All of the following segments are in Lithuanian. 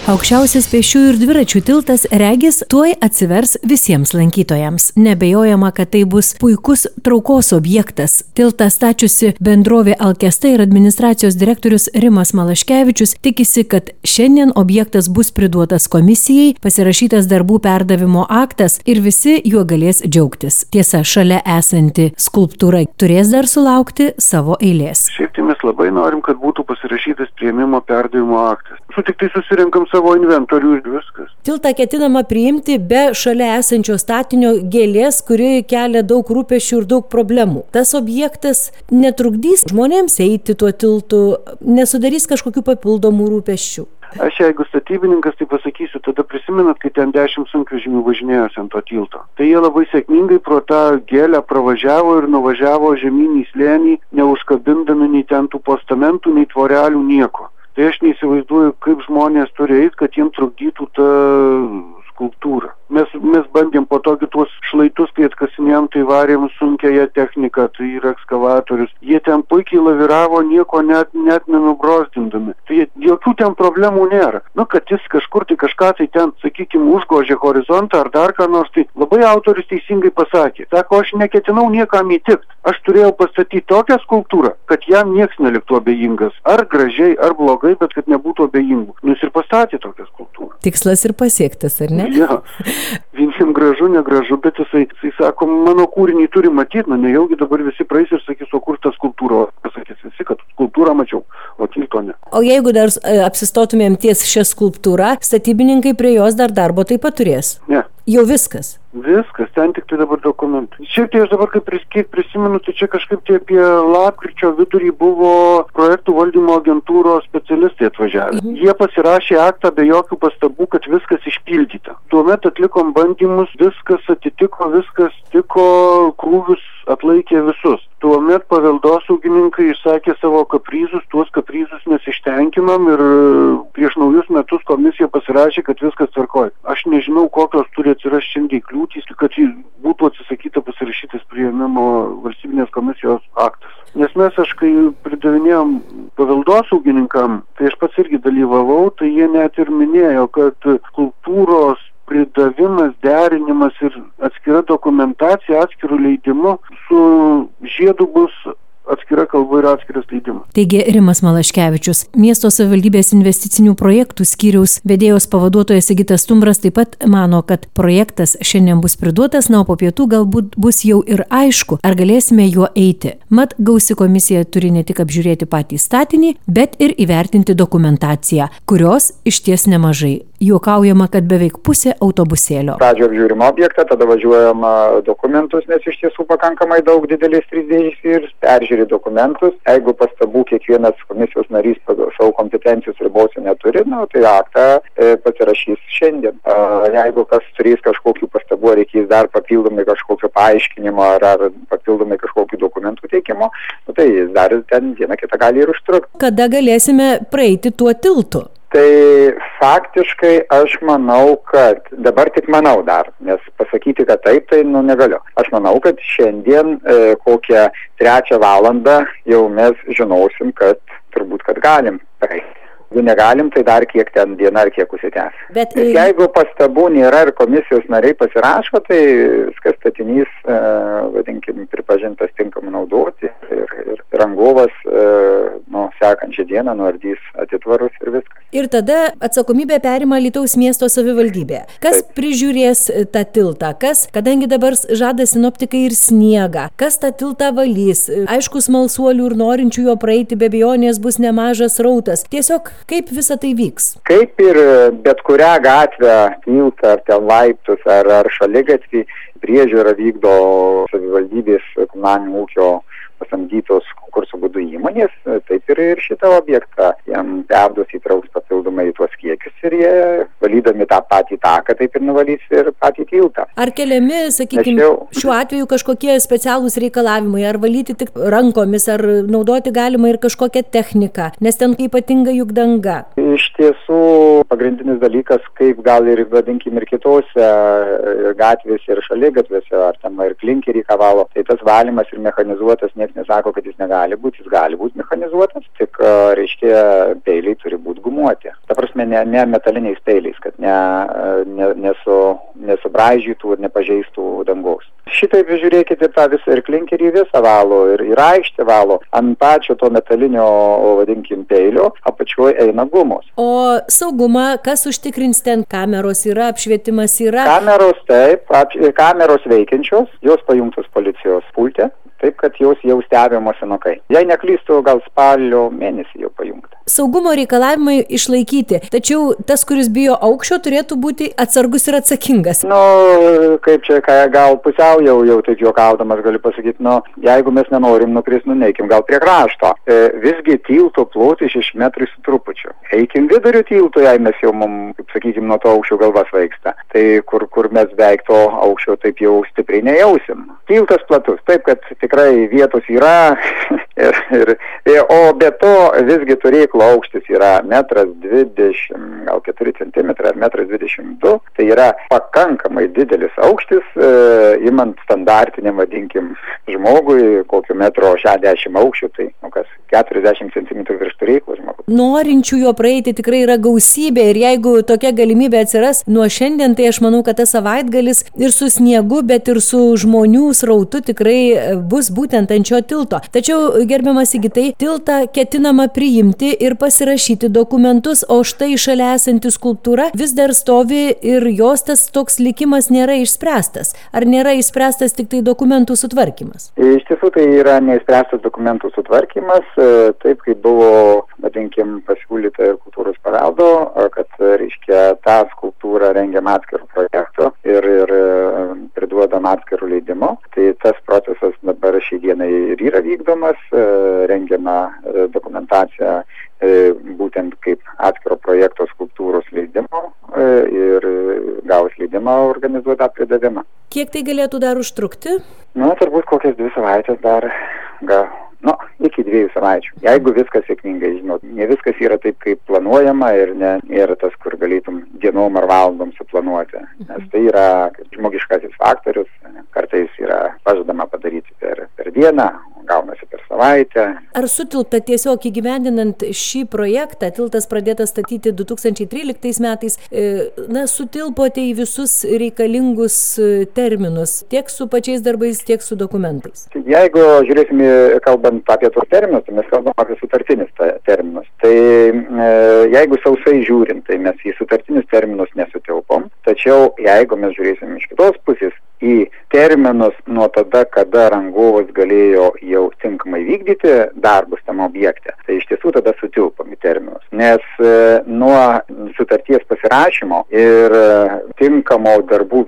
Aukščiausias pėsčiųjų ir dviračių tiltas regis tuoj atsivers visiems lankytojams. Nebejojama, kad tai bus puikus traukos objektas. Tiltą stačiusi bendrovė Alkesta ir administracijos direktorius Rimas Malaškevičius tikisi, kad šiandien objektas bus priduotas komisijai, pasirašytas darbų perdavimo aktas ir visi juo galės džiaugtis. Tiesa, šalia esanti skulptūra turės dar sulaukti savo eilės. Šiaip tai mes labai norim, kad būtų pasirašytas priėmimo perdavimo aktas. Tik tai susirinkam savo inventorių ir viskas. Tiltą ketinama priimti be šalia esančio statinio gėlės, kuri kelia daug rūpesčių ir daug problemų. Tas objektas netrukdys žmonėms eiti tuo tiltu, nesudarys kažkokių papildomų rūpesčių. Aš jeigu statybininkas, tai pasakysiu, tada prisimenat, kai ten 10 sunkvežimių važinėjosi ant to tilto. Tai jie labai sėkmingai pro tą gėlę pravažiavo ir nuvažiavo žemyn į slėnį, neužkabindami nei ten tų postamentų, nei tvorelių, nieko. Tai aš neįsivaizduoju, kaip žmonės turi eiti, kad jiems trukdytų tą skulptūrą. Mes bandėm po to tuos šlaitus, kai atkasinėjom, tai varėm sunkiąją techniką, tai yra ekskavatorius. Jie ten puikiai laviravo, nieko net nenubrozdindami. Tai jokių ten problemų nėra. Kad jis kažkur tai kažką tai ten, sakykime, užgožė horizontą ar dar ką nors, tai labai autorius teisingai pasakė. Sako, aš neketinau niekam įtikti. Aš turėjau pastatyti tokią skulptūrą, kad jam nieks neliktų abejingas. Ar gražiai, ar blogai, bet kad nebūtų abejingų. Jis ir pastatė tokią skulptūrą. Tikslas ir pasiektas, ar ne? Ja. Vieniems gražu, negražu, bet jisai sako, mano kūrinį turi matyti, nejaugi dabar visi praeis ir sakys, o kur ta skulptūra? Pasakys visi, kad skulptūrą mačiau, o tilto ne. O jeigu dar apsistotumėm ties šią skulptūrą, statybininkai prie jos dar darbo taip pat turės? Ne. Jau viskas? Viskas, ten tik tai dabar dokumentai. Šiaip tai aš dabar kiek prisimenu, tai čia kažkaip tai apie lapkričio vidurį buvo projektų valdymo agentūros specialistai atvažiavę. Jie pasirašė aktą be jokių pastabų, kad viskas išpildyta. Tuomet atlikom bandymus, viskas atitiko, viskas tiko, krūvius atlaikė visus. Tuomet paveldosaugininkai išsakė savo kaprizus, tuos kaprizus mes ištenkinom ir prieš naujus metus komisija pasirašė, kad viskas tvarkoj. Aš nežinau, kokios turi atsirasti šiandien kliūtys, kad būtų atsisakyta pasirašytas priėmimo valstybinės komisijos aktas. Nes aš kai pridavinėjom paveldosaugininkam, tai aš pats irgi dalyvavau, tai jie net ir minėjo, kad skulptūros pridavimas, derinimas ir atskira dokumentacija atskirų leidimu su žiedu bus atskira kalba ir atskiras leidimas. Teigė Rimas Malaškevičius. Miesto savivaldybės investicinių projektų skyriaus vedėjos pavaduotojas Sigitas Stumbras taip pat mano, kad projektas šiandien bus priduotas, o po pietų galbūt bus jau ir aišku, ar galėsime juo eiti. Mat, gausi komisija turi ne tik apžiūrėti patį statinį, bet ir įvertinti dokumentaciją, kurios išties nemažai. Juokaujama, kad beveik pusė autobusėlio. Pradžio apžiūrimo objektą, tada važiuojama dokumentus, nes iš tiesų pakankamai daug didelis 3D ir peržiūri dokumentus. Jeigu pastabų kiekvienas komisijos narys pagal savo kompetencijos ribose neturi, tai aktą pasirašys šiandien. Jeigu kas turės kažkokių pastabų, reikės dar papildomai kažkokio paaiškinimo ar papildomai kažkokių dokumentų teikimo, tai jis dar ten vieną kitą gali ir užtrukti. Kada galėsime praeiti tuo tiltu? Tai faktiškai aš manau, kad dabar tik manau dar, nes pasakyti, kad taip, tai negaliu. Aš manau, kad šiandien kokią 3 valandą jau mes žinosim, kad turbūt, kad galim praeiti. Jeigu negalim, tai dar kiek ten diena ar kiek užsitęs. Bet jeigu pastabų nėra ir komisijos nariai pasirašo, tai viskas statinys, vadinkim, pripažintas tinkamai naudoti ir rangovas sekančią dieną nuardys atitvarus ir viskas. Ir tada atsakomybę perima Alytaus miesto savivaldybė. Kas prižiūrės tą tiltą? Kadangi dabar žada sinoptikai ir sniegą, kas tą tiltą valys? Aišku, smalsuolių ir norinčių jo praeiti be abejonės bus nemažas srautas. Tiesiog kaip visa tai vyks? Kaip ir bet kurią gatvę, tiltą, ar ten laiptus, ar šaligatvį, priežiūrą vykdo savivaldybės komunalinio ūkio pasamdytos konkurso būdu įmonės, taip ir šitą objektą jam perdus įtrauks papildomai tuos kiekius ir jie valydami tą patį taką, taip ir nuvalys ir patį tiltą. Ar keliami, sakykime, šiuo atveju kažkokie specialūs reikalavimai, ar valyti tik rankomis, ar naudoti galima ir kažkokią techniką, nes ten ypatinga juk danga? Iš tiesų, pagrindinis dalykas, kaip gal ir vadinkim ir kitose gatvėse ir šaligatviuose, ar ten ir klinkerį ką valo, tai tas valymas ir mechanizuotas, niekas nesako, kad jis negali būti, jis gali būti mechanizuotas, tik reiškia peiliai turi būti gumuoti. Ta prasme, ne metaliniais peiliais, kad nesubraižytų ir nepažeistų dangos. Šitaip žiūrėkite tą visą ir klinkerį visą valo, ir aikštę valo. Ant pačio to metalinio, vadinkim, peilio apačioje eina gumos. O saugumą, kas užtikrins ten? Kameros yra, apšvietimas yra? Kameros, taip, kameros veikiančios, jos pajungtos policijos pulte, taip, kad jos jau stebimo senukai. Jei neklystu, gal spalio mėnesį jau pajungta. Saugumo reikalavimai išlaikyti, tačiau tas, kuris bijo aukščio, turėtų būti atsargus ir atsakingas. Kaip čia, gal pusiau jau taip juokaudamas galiu pasakyti, jeigu mes nenorim nukrist, neikim gal prie krašto. Visgi tilto plotis 6 metrų su trupučiu. Eikim viduriu tilto, jei mes jau kaip sakykim, nuo to aukščio galva svaigsta. Tai kur mes beveik to aukščio taip jau stipriai nejausim. Tiltas platus, taip, kad tikrai vietos yra, o be to visgi turėklų aukštis yra 1,20 m, gal 4 cm ar 1,22 m. Tai yra pakankamai didelis aukštis, imant standartiniam, vadinkim, žmogui, kokio 1,60 m aukščio, tai 40 cm virš turėklų žmogus. Norinčių jo praeiti tikrai yra gausybė ir jeigu tokia galimybė atsiras nuo šiandien, tai aš manau, kad tas savaitgalis ir su sniegu, bet ir su žmonių srautu tikrai bus būtent ant šio tilto. Tačiau, gerbiamas Sigitai, tiltą ketinama priimti ir pasirašyti dokumentus, o štai šalia esanti skulptūra vis dar stovi ir jos tas toks likimas nėra išspręstas. Ar nėra išspręstas tik tai dokumentų sutvarkymas? Iš tiesų tai yra neišspręstas dokumentų sutvarkymas, taip kaip buvo, vadinkim, pasiūlyta ir kultūros paveldo, kad, reiškia, tą skulptūrą rengiam atskirų projektų ir priduodam atskirų leidimo. Tai tas procesas dabar šį dieną ir yra vykdomas, rengiama dokumentacija būtent kaip atskiro projekto skulptūros leidimo ir gavus leidimą organizuoti pridavimą. Kiek tai galėtų dar užtrukti? Turbūt kokias 2 savaitės dar, iki 2 savaičių. Jeigu viskas sėkmingai, ne viskas yra taip, kaip planuojama ir nėra tas, kur galėtum dienom ar valandom suplanuoti. Nes tai yra žmogiškasis faktorius, kartais yra pažadama padaryti per dieną, gaunasi per savaitę. Ar sutilpta tiesiog įgyvendinant šį projektą, tiltas pradėtas statyti 2013 metais, sutilpote į visus reikalingus terminus, tiek su pačiais darbais, tiek su dokumentais? Jeigu žiūrėsime, kalbant apie tuos terminus, tai mes kalbam apie sutartinius terminus. Tai jeigu sausai žiūrint, tai mes į sutartinius terminus nesutilpom, tačiau jeigu mes žiūrėsime iš kitos pusės į terminus nuo tada, kada rangovas galėjo jau tinkamai vykdyti darbus tam objekte, tai iš tiesų tada sutilpom į terminus. Nes nuo sutarties pasirašymo ir tinkamo darbų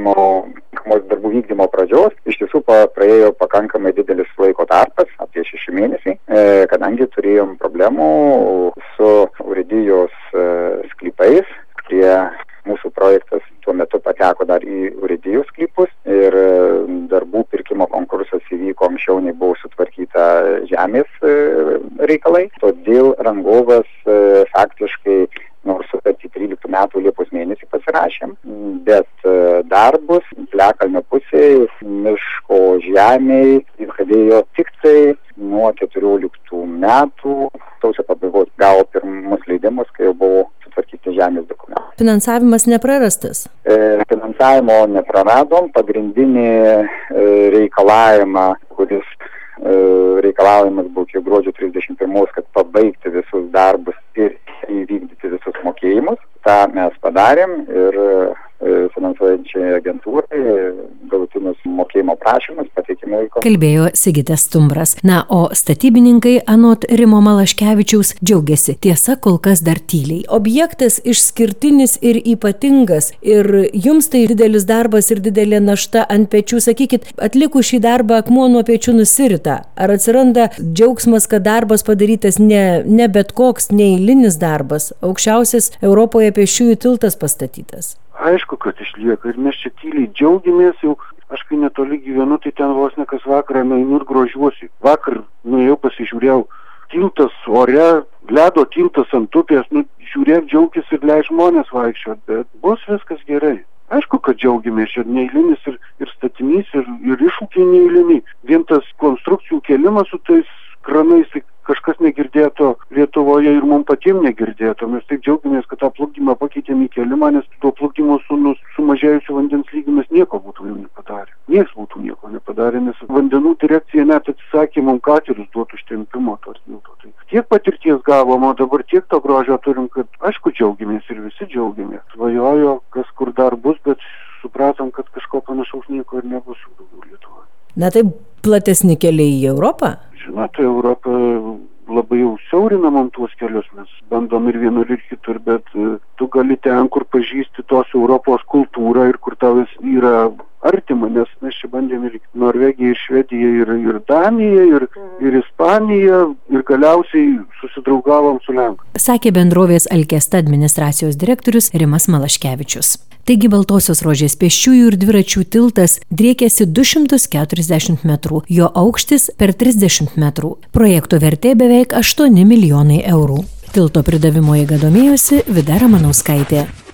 vykdymo pradžios iš tiesų praėjo pakankamai didelis laiko tarpas, apie 6 mėnesiai, kadangi turėjom problemų su urėdijos sklypais, mūsų projektas tuo metu pateko dar į urėdijos sklypus ir darbų pirkimo konkursas įvyko anksčiau, nei buvo sutvarkyta žemės reikalai. Todėl rangovas faktiškai, nors sutartį 13 metų Liepos mėnesį pasirašėm, bet darbus Piliakalnio pusėje, miško žemėje pradėjo tik tai nuo 14 metų, sausio pabaigos gavo pirmus leidimus, kai jau buvo sutvarkyti žemės dokumentai. Finansavimas neprarastas? Finansavimo nepraradom. Pagrindinį reikalavimą, kuris reikalavimas buvo iki gruodžio 31, kad pabaigti visus darbus ir įvykdyti visus mokėjimus. Ta mes padarėm ir finansuojančiai agentūrai galutinius mokėjimo prašymus pateikimo laiko. Kalbėjo Sigitas Stumbras. O statybininkai anot Rimo Malaškevičiaus džiaugiasi. Tiesa, kol kas dar tyliai. Objektas išskirtinis ir ypatingas ir jums tai didelis darbas ir didelė našta ant pečių. Sakykit, atlikus šį darbą akmuo nuo pečių nusirita. Ar atsiranda džiaugsmas, kad darbas padarytas ne bet koks neeilinis darbas, aukščiausias Europoje pėsčiųjų tiltas pastatytas? aišku, kad išlieka ir mes čia tyliai džiaugiamės jau. Aš kai netoli gyvenu, tai ten vos ne kas vakarą nueinu ir grožiuosi. Vakar nuėjau pasižiūrėjau, tiltas ore, ledo tiltas ant upės, žiūrėk, džiaugis ir leis žmonės vaikščiot, bet bus viskas gerai. Aišku, kad džiaugiamės, čia neeilinis ir statinys, ir iššūkiai neeiliniai. Vien tas konstrukcijų kėlimas su tais kranais, tai kažkas negirdėto Lietuvoje ir mums patiems negirdėto. Mes taip džiaugiamės, kad tą plukdymą pakeitėm į kėlimą, nes tuo plukdymo sumažėjusiu vandens lygiu mes nieko būtų jau nepadarę. Niekas būtų nieko nepadarė, nes vandenų direkcija net atsisakė mums katerius duoti užtempimo tos tilto. Tai tiek patirties gavom, o dabar tiek to grožio turim, kad aišku džiaugiamės ir visi džiaugiamės. Svajojo, kas kur dar bus, bet supratom, kad kažko panašaus nieko ir nebus daugiau Lietuvoje. Na tai platesni keliai į Europą? Žinote, Europa labai jau siaurina mums tuos kelius, mes bandom ir vienur ir kitur, bet tu gali ten, kur pažįsti tos Europos kultūrą ir kur tau yra artima, nes mes čia bandėm ir Norvegiją, ir Švediją, ir Daniją, ir Ispaniją, ir galiausiai susidraugavom su Lenkais. Sakė bendrovės Alkesta administracijos direktorius Rimas Malaškevičius. Taigi Baltosios Rožės pėsčiųjų ir dviračių tiltas driekėsi 240 metrų, jo aukštis per 30 metrų. Projekto vertė beveik 8 milijonai eurų. Tilto pridavimo eiga domėjosi Vida Ramanauskaitė.